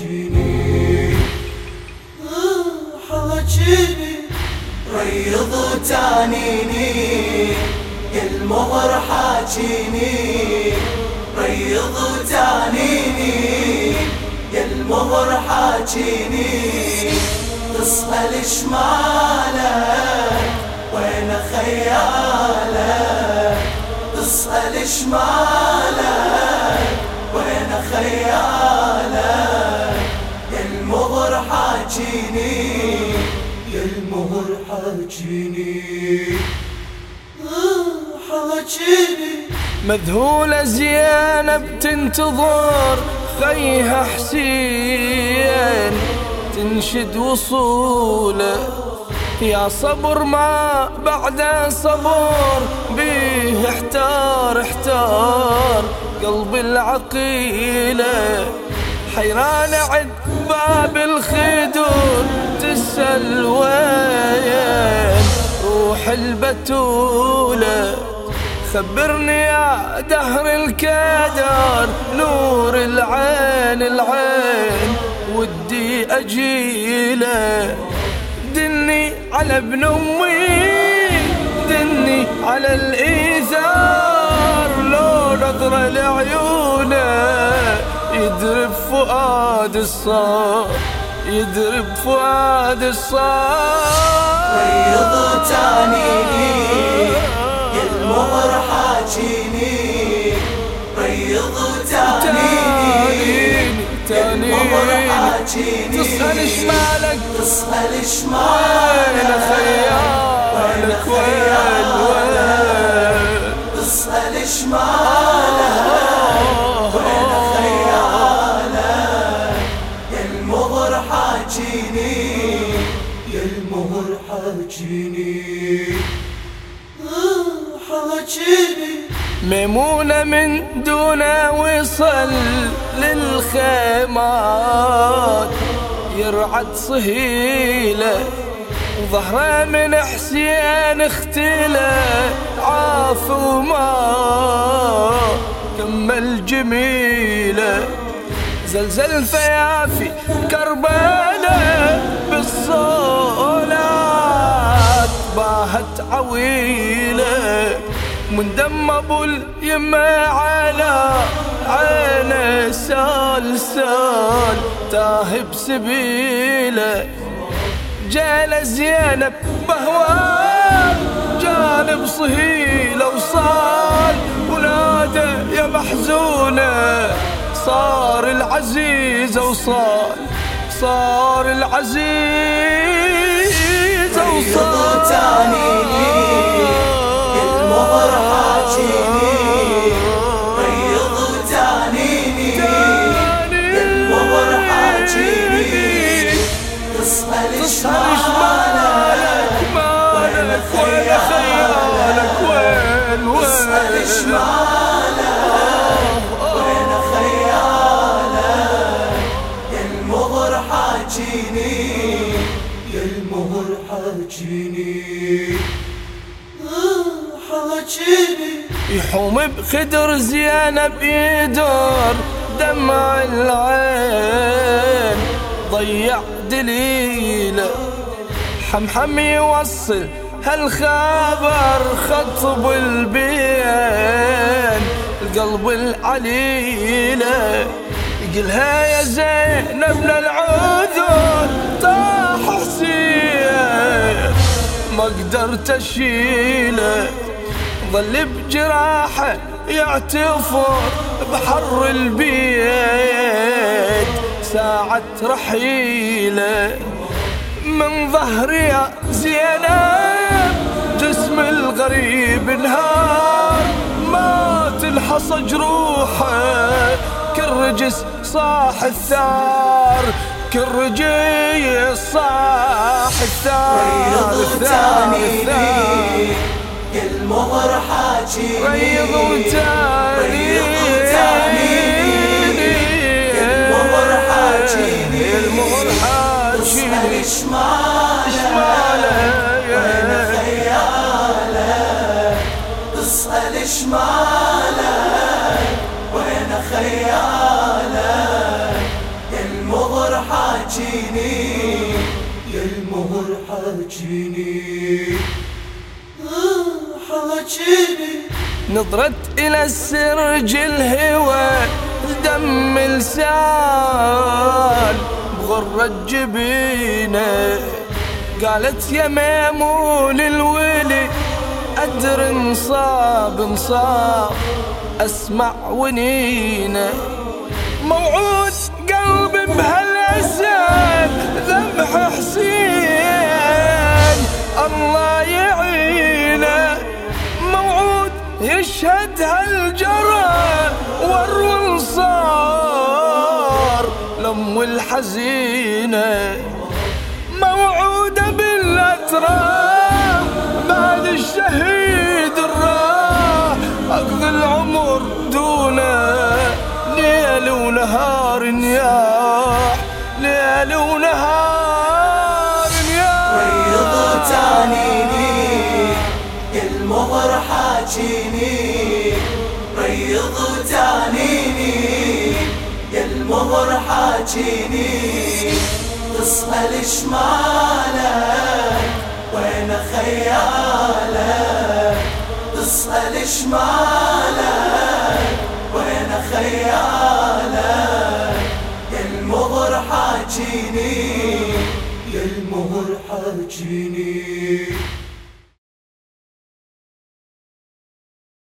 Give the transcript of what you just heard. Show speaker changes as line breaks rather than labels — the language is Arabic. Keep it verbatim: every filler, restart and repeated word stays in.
حاجيني حاجيني ريض وتانيني يا المغر حاجيني ريض وتانيني يا المغر حاجيني تسأل شمالك وين خيالك تسأل شمالك وين خيالك يا المغر حاجيني يا المغر حاجيني حاجيني
مذهولة زينب تنتظر خيها حسين تنشد وصوله يا صبر ما بعد صبر بيه احتار احتار قلب العقيلة حيران عد باب الخدود تسأل وين روح البتولة خبرني يا دهر الكدر نور العين العين ودي أجيله دني على ابن أمي دني على الإيثار لو نظرة لعيونه يدرب فؤاد الصار يدرب فؤاد الصار
ريض تانيني يا المغر حاجيني ريض تانيني يا المغر حاجيني
تسأل شمالك
تسأل شمالك
خيالك وين وين
تسأل شمالك وين خيالك يا المغر حاجيني يا المغر حاجيني حاجيني
ميمونة من دون وصل للخيمات يرعد صهيلة وظهره من حسين اختله عاف وما كمل جميلة زلزل فيافي كربانة بالصولات باهت عويلة من دم ابو اليمة على عينه سال سال تاهب سبيله جال زينب بهوان جانب صهيله وصال ونادى يا محزونه صار العزيز وصال صار العزيز وصال
تانيني يا المغر حاجيني ريض تانيني يا المغر حاجيني تسأل شمالك وين خيالك
وين
تسأل شمالك وين خيالك يا المغر حاجيني يا المغر حاجيني حاجيني
يحوم بخدر زينب يدور دمع العين ضيع دليله حمحم يوصل هالخبر خطب البين القلب العليله يقلها يا زينب للعذر طاح حسين ما قدرت اشيله ظل بجراحه يعتفر بحر البيت ساعة رحيله من ظهري يا زينب جسم الغريب انهار ما تلحص جروحه كل رجس صاح الثار كل رجس صاح الثار
الثار الثار يا المغر حاجيني
ريض وتاني
يا المغر حاجيني
المغر حاجيني
تسأل شمالك وين خيالك تسأل شمالك وين خيالك يا المغر حاجيني يا المهر حاجيني حاجيني.
نظرت إلى السرج الهوى دم لسان بغرة جبينه، قالت يا ميمون الولي أدر انصاب انصاب أسمع ونينه، موعود قلبي بهالأسد ذبح حسين الله يعينه، موعود يشهد هالجرى والرنصار لأم الحزينة، موعودة بالأتراب بعد الشهيد الراح أقضي العمر دونه، ليل ونهار نياح ليل ونهار نياح.
ريض تعنيني يا المهر حاجيني، ريض تعنيني يا المهر حاجيني، تسأل شمالك وين خيالك، تسأل شمالك وين خيالك، يا المهر حاجيني يا المهر حاجيني.